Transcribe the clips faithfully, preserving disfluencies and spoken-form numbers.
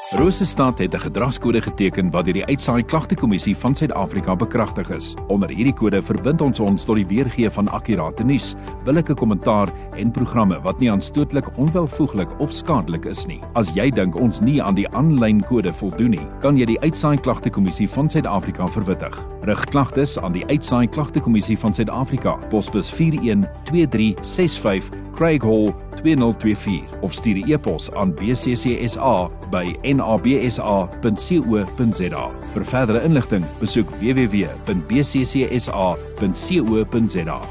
Rosestad het 'n gedragskode geteken wat deur die Uitsaai Klagtekommissie van Suid-Afrika bekragtig is. Onder hierdie kode verbind ons ons tot die weergee van akkurate nuus, billike kommentaar en programme wat nie aanstootlik, onwelvoeglik of skadelik is nie. As jy dink ons nie aan die aanlyn kode voldoen nie, kan jy die Uitsaai Klagtekommissie van Suid-Afrika verwittig. Rig klagtes aan die Uitsaai Klagtekommissie van Suid-Afrika, posbus vier een twee drie ses vyf, Craig Hall twee nul twee vier of stuur 'n e-pos aan b c c s a by n a b s a punt co punt z a. Vir verdere inligting, besoek w w w punt b c c s a punt co punt z a.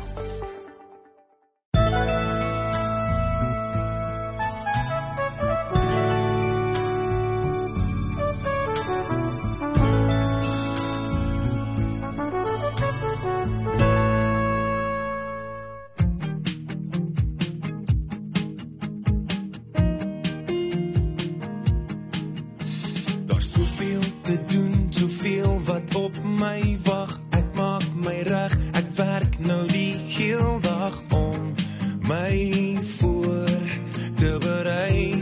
Soveel te doen, soveel wat op my wag. Ek maak my reg, ek werk nou die heel dag om my voor te berei.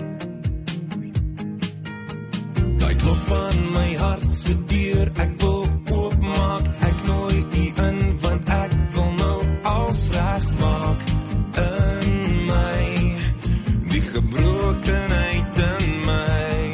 Daai klop aan my hart se deur, ek wil oopmaak. Ek nooi u in, want ek wil nou alles regmaak in my, die gebrokenheid in my.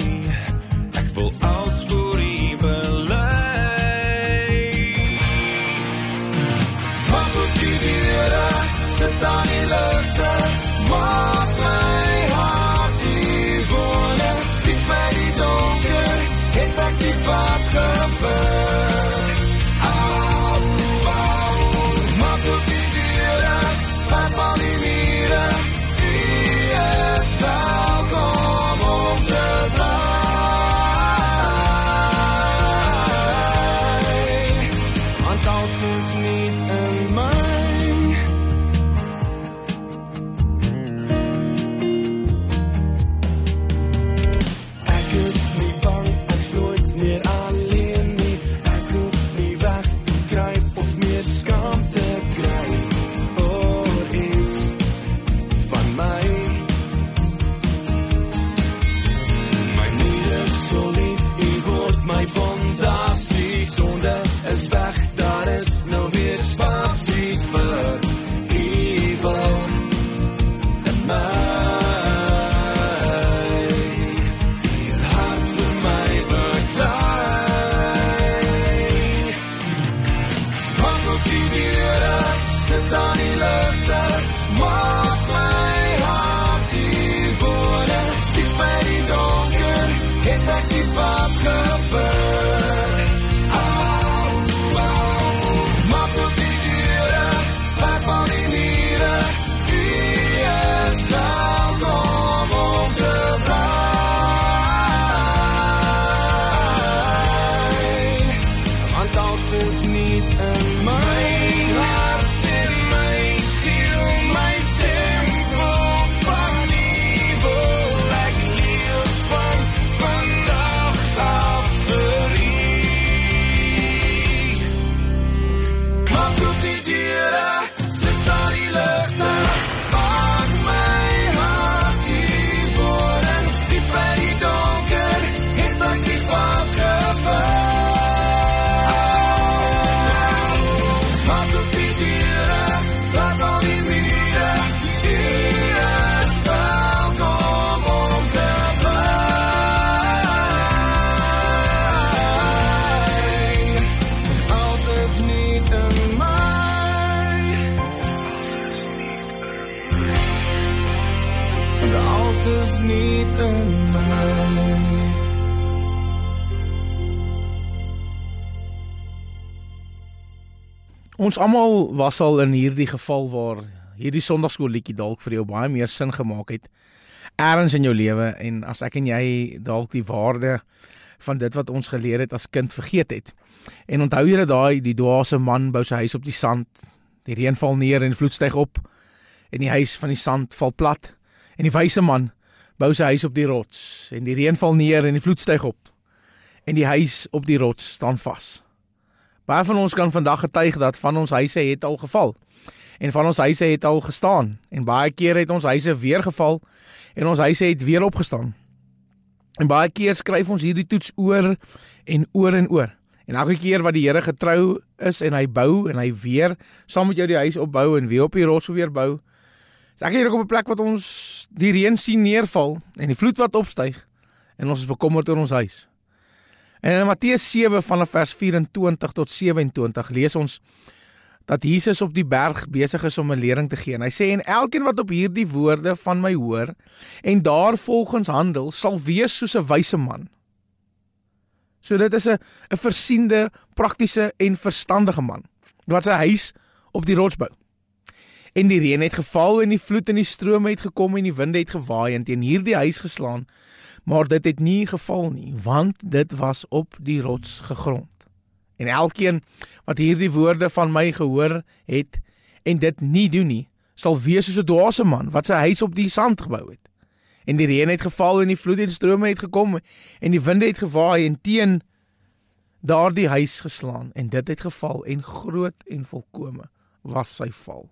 Ons almal was al in hierdie geval waar hierdie Sondagskoolliedjie dalk vir jou baie meer sin gemaak het ergens in jou lewe, en as ek en jy dalk die waarde van dit wat ons geleer het as kind vergeet het. En onthou jy daai die dwaase man bou sy huis op die sand, die reën val neer en die vloed styg op en die huis van die sand val plat, en die wyse man bou sy huis op die rots en die reën val neer en die vloed styg op en die huis op die rots staan vas. Baie van ons kan vandag getuig dat van ons huise het al geval en van ons huise het al gestaan en baie keer het ons huise weer geval en ons huise het weer opgestaan. En baie keer skryf ons hierdie toets oor en oor en oor. En elke keer wat die Here getrou is en hy bou en hy weer saam met jou die huis opbou en weer op die rots weer bou, is ek hier op 'n plek wat ons die reën sien neerval en die vloed wat opstyg en ons is bekommerd oor ons huis. En in Matteus sewe vanaf vers vyf-en-twintig tot sewe-en-twintig lees ons dat Jesus op die berg besig is om 'n lering te gee. En hy sê, en elkeen wat op hierdie woorde van my hoor en daarvolgens handel, sal wees soos 'n wyse man. So dit is 'n 'n versiende, praktiese en verstandige man, wat sy huis op die rots bou. En die reën het geval en die vloed en die strome het gekom en die winde het gewaai en teen hierdie huis geslaan, maar dit het nie geval nie, want dit was op die rots gegrond. En elkeen wat hierdie woorde van my gehoor het en dit nie doen nie, sal wees soos 'n dwaase man wat sy huis op die sand gebou het. En die reën het geval en die vloed en strome het gekom en die winde het gewaai en teen daardie huis geslaan en dit het geval en groot en volkome was sy val.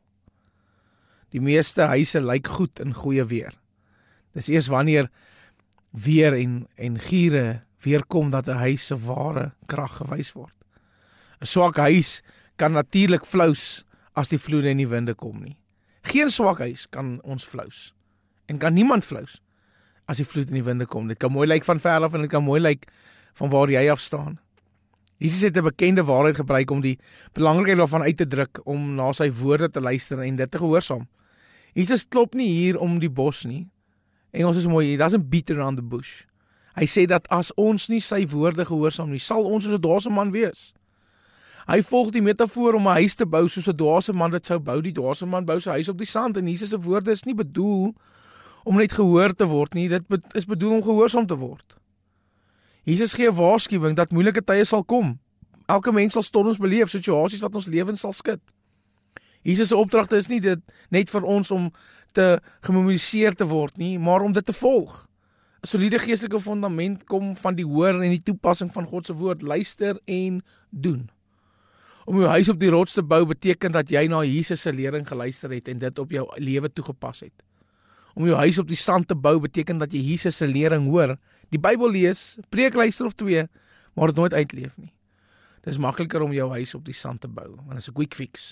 Die meeste huise lyk goed in goeie weer. Dis eers wanneer weer en, en giere weerkom dat 'n huis se ware krag gewys word. 'n Swak huis kan natuurlik flous as die vloede en die winde kom nie. Geen swak huis kan ons flous. En kan niemand flous as die vloed en die winde kom. Dit kan mooi lyk van ver af en dit kan mooi lyk van waar jy af staan. Jesus het 'n bekende waarheid gebruik om die belangrikheid daarvan uit te druk, om na sy woorde te luister en dit te gehoorsaam. Jesus klop nie hier om die bos nie. Engels is mooi, he doesn't beat around the bush. Hy sê dat as ons nie sy woorde gehoorsaam nie, sal ons soos 'n dwaase man wees. Hy volg die metafoor om 'n huis te bou soos 'n dwaase man dit sou bou. Die dwaase man bou sy huis op die sand en Jesus se woorde is nie bedoel om net gehoor te word nie, dit is bedoel om gehoorsaam te word. Jesus gee 'n waarskuwing dat moeilike tye sal kom. Elke mens sal storms beleef, situasies wat ons lewens sal skud. Jesus se opdragte is nie dit net vir ons om te gemobiliseer te word nie, maar om dit te volg. 'n Soliede geestelike fundament kom van die hoor en die toepassing van God se woord, luister en doen. Om jou huis op die rots te bou beteken dat jy na Jesus se lering geluister het en dit op jou lewe toegepas het. Om jou huis op die sand te bou beteken dat jy Jesus se lering hoor, die Bybel lees, preek luister of twee, maar dit nooit uitleef nie. Dit is makliker om jou huis op die sand te bou, want dit is 'n quick fix.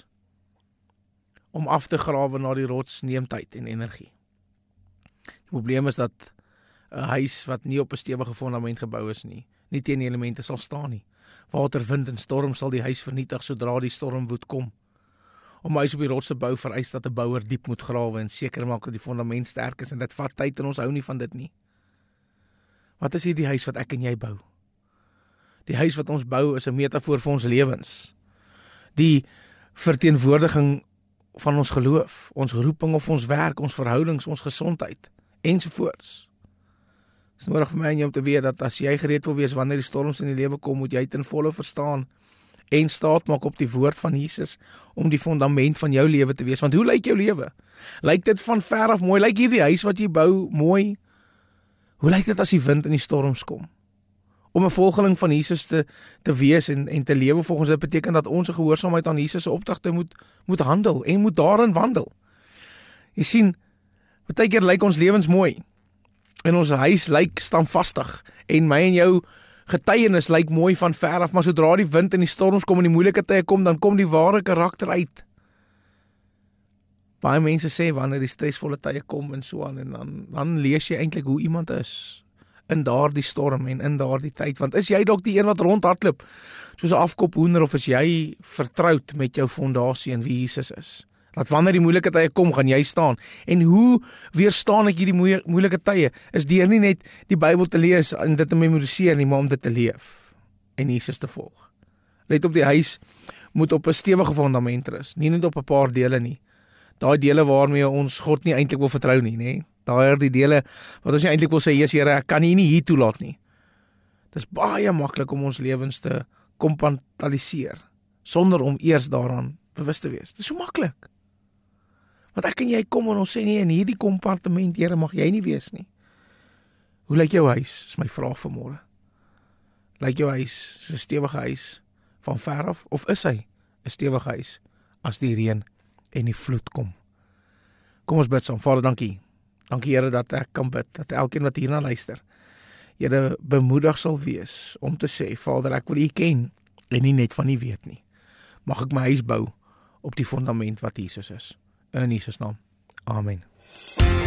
Om af te grawe na die rots neem tyd en energie. Die probleem is dat 'n huis wat nie op 'n stewige fundament gebou is nie, nie teen die elemente sal staan nie. Water, wind en storm sal die huis vernietig sodra die stormwoed kom. Om 'n huis op die rots te bou vereis dat 'n bouer diep moet grawe en seker maak dat die fundament sterk is en dit vat tyd en ons hou nie van dit nie. Wat is hierdie huis wat ek en jy bou? Die huis wat ons bou is 'n metafoor vir ons lewens. Die verteenwoordiging van ons geloof, ons roeping of ons werk, ons verhoudings, ons gesondheid ensovoorts. Dit is nodig vir my en jou om te weet dat as jy gereed wil wees wanneer die storms in die lewe kom, moet jy ten volle verstaan en staat maak op die woord van Jesus om die fundament van jou lewe te wees. Want hoe lyk jou lewe? Lyk dit van ver af mooi? Lyk hierdie huis wat jy bou mooi? Hoe lyk dit as die wind en die storms kom? Om 'n volgeling van Jesus te te wees en en te lewe volgens dit beteken dat ons 'n gehoorsaamheid aan Jesus se opdragte moet moet handel en moet daarin wandel. Jy sien, baie keer lyk ons lewens mooi en ons huis lyk standvastig en my en jou getuienis lyk mooi van ver af, maar sodra die wind en die storms kom en die moeilike tye kom, dan kom die ware karakter uit. Baie mense sê wanneer die stresvolle tye kom en so aan en dan dan lees jy eintlik hoe iemand is in daardie storm en in daardie tyd, want is jy dalk die een wat rondhardloop soos 'n afkop hoender of is jy vertroud met jou fondasie en wie Jesus is? Dat wanneer die moeilike tye kom, gaan jy staan. En hoe weerstaan ek hierdie moeilike tye? Is deur nie net die Bybel te lees en dit te memoriseer nie, maar om dit te leef en Jesus te volg. Let op, die huis moet op 'n stewige fundament rus, nie net op 'n paar dele nie. Daai dele waarmee ons God nie eintlik wil vertrou nie, nê? Daai die dele wat ons nie eintlik wil sê, Jesus Here, ek kan U nie hier toelaat nie. Dis baie maklik om ons lewens te kompartmentaliseer sonder om eers daaraan bewus te wees. Dis so maklik. Want ek en jy kom en ons sê nee, in hierdie kompartement, Here, mag jy nie wees nie. Hoe lyk jou huis? Is my vraag vanmôre. Lyk jou huis so 'n stewige huis van ver af of is hy 'n stewige huis as die reën en die vloed kom? Kom ons bid saam. Vader, dankie. Dankie Here dat ek kan bid, dat elkeen wat hierna luister, julle bemoedig sal wees om te sê, Vader, ek wil U ken en nie net van U weet nie. Mag ek my huis bou op die fundament wat Jesus is. In Jesus naam. Amen.